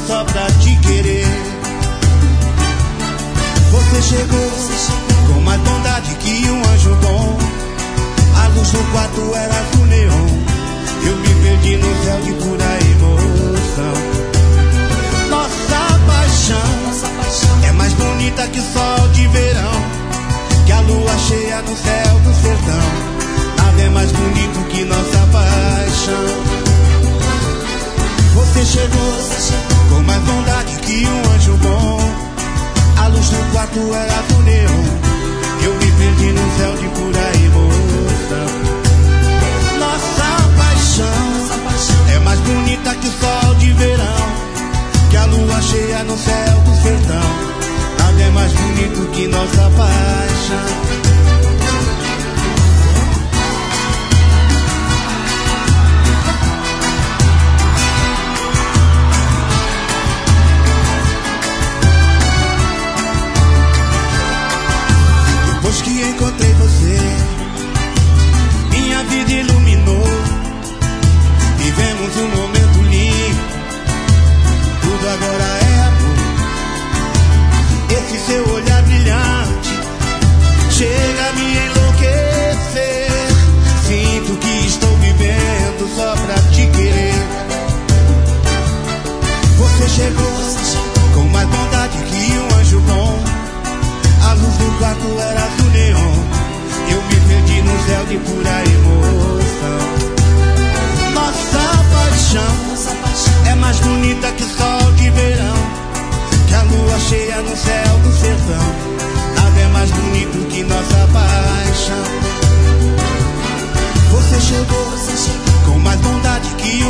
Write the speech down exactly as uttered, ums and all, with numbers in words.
só pra te querer. Você chegou com mais bondade que um anjo bom. A luz do quarto era azul neon. Eu me perdi no céu de pura emoção. Nossa paixão é mais bonita que o sol de verão, que a lua cheia no céu do sertão. Nada é mais bonito que nossa paixão. Você chegou com mais bondade que um anjo bom. A luz do quarto era azul neon. Eu me perdi no céu de pura emoção. Nossa paixão é mais bonita que o sol de verão, que a lua cheia no céu do sertão. Nada é mais bonito que nossa paixão. Depois que encontrei você, minha vida iluminou. Vivemos um momento lindo, tudo agora é amor. Esse seu olhar brilhante chega a me enlouquecer. Sinto que estou vivendo só pra te querer. Você chegou com mais bondade que um anjo bom. A luz do quarto era azul neon. Eu me perdi no céu de pura emoção. Nossa paixão é mais bonita que o sol de verão, que a lua cheia no céu do sertão. Nada é mais bonito que nossa paixão. Você chegou com mais bondade que